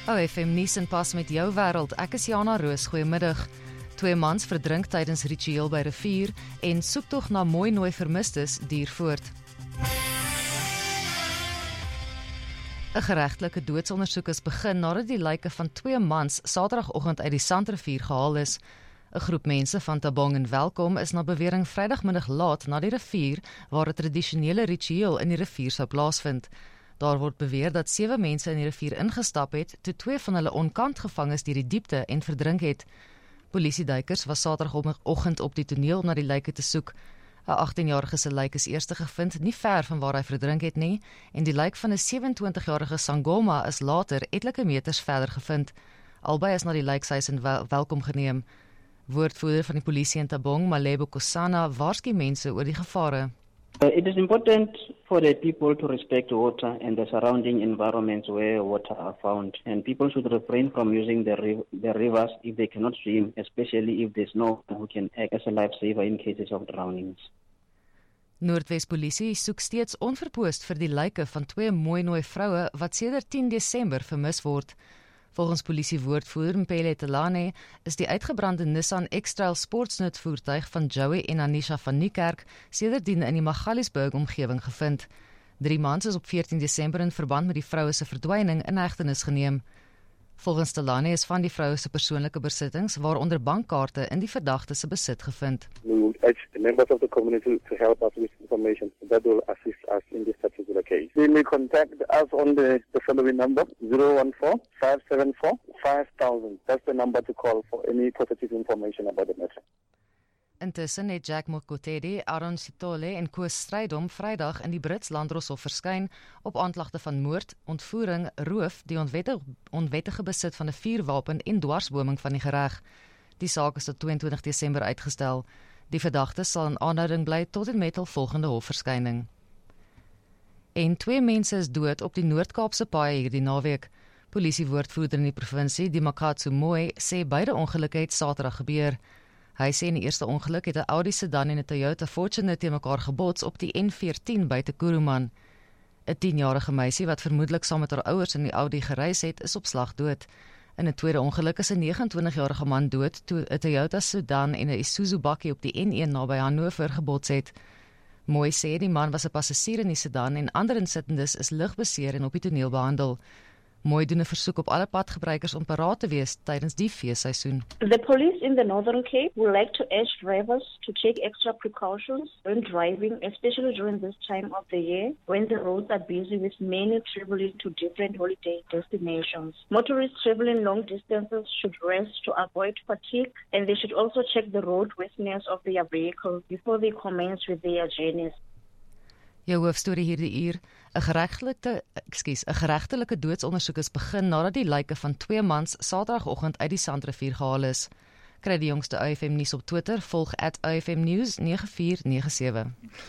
OFM nuus en pas met jou wêreld. Ek is Jana Roos, goeiemiddag. 2 mans verdrink tydens ritueel by rivier en soektog na mooi nooi vermistes duur voort. 'n Geregtelike doodsondersoek is begin nadat die lyke van 2 mans Saterdagoggend uit die Sandrivier gehaal is. 'n Groep mense van Tabong en Welkom is na bewering Vrydagmiddag laat na die rivier waar 'n tradisionele ritueel in die rivier sou plaasvind. Daar word beweer dat 7 mense in die rivier ingestap het, toe 2 van hulle onkant gevang is deur die diepte en verdrink het. Polisieduikers was Saterdagoggend op die toneel om na die lyke te soek. 'n 18-jarige se lyk is eers gevind nie ver van waar hy verdrink het nie, en die lyk van 'n 27-jarige Sangoma is later etlike meters verder gevind. Albei is na die lijkhuis in Welkom geneem. Woordvoerder van die polisie in Tabong, Malebo Kosana, waarsku mense oor die gevare. It is important for the people to respect water and the surrounding environments where water are found, and people should refrain from using the rivers if they cannot swim, especially if there's no one who can act as a lifesaver in cases of drownings. Noordwes Polisie soek steeds onverpoost vir die lyke van 2 mooi nooi vroue wat sedert 10 Desember vermis word. Volgens polisiewoordvoerder Mpele Telane is die uitgebrande Nissan X-Trail sportsnoodvoertuig van Joey en Anisha van Niekerk sedertdien in die Magaliesburg omgewing gevind. 3 mans is op 14 Desember in verband met die vroue se verdwyning in hegtenis geneem. Volgens Telane is van die vroue se persoonlike besittings, waaronder bankkaarte, in die verdagte se besit gevind. We will urge the members of the community to help us with information that will assist us in this particular case. They may contact us on the following number, 014-574-5000. That's the number to call for any positive information about the matter. Intussen het Jack Mokotedi, Aaron Sitole en Koos Strydom Vrydag in die Brits Landdroshof verskyn op aanklagte van moord, ontvoering, roof, die onwettige besit van 'n vuurwapen en dwarsboming van die gereg. Die saak is tot 22 Desember uitgestel. Die verdagte sal in aanhouding bly tot en met hul volgende hofverskyning. En 2 mense is dood op die Noord-Kaapse paaie hierdie naweek. Polisiewoordvoerder in die provinsie, Dimakatsu Mooi, sê beide ongelukke het Saterdag gebeur. Hy sê in die eerste ongeluk het 'n Audi sedan en 'n Toyota Fortuner teen mekaar gebots op die N14 buite Kuruman. 'n 10-jarige meisie wat vermoedelik saam met haar ouers in die Audi gereis het, is op slag dood. In 'n tweede ongeluk is 'n 29-jarige man dood toe 'n Toyota sedan en 'n Isuzu bakkie op die N1 naby Hannover gebots het. Mooi sê die man was 'n passasier in die sedan en ander insittendes is lig beseer en op die toneel behandel. Mooi doen 'n versoek op alle padgebruikers om paraat te wees tydens die feesseisoen. The police in the Northern Cape would like to urge drivers to take extra precautions when driving, especially during this time of the year when the roads are busy with many traveling to different holiday destinations. Motorists traveling long distances should rest to avoid fatigue, and they should also check the roadworthiness of their vehicle before they commence with their journeys. Jou hoofstorie hierdie uur, 'n geregtelike doodsondersoek is begin nadat die lyke van 2 mans Saterdagoggend uit die Sandrivier gehaal is. Kry die jongste OFM nuus op Twitter, volg @OFM News 9497.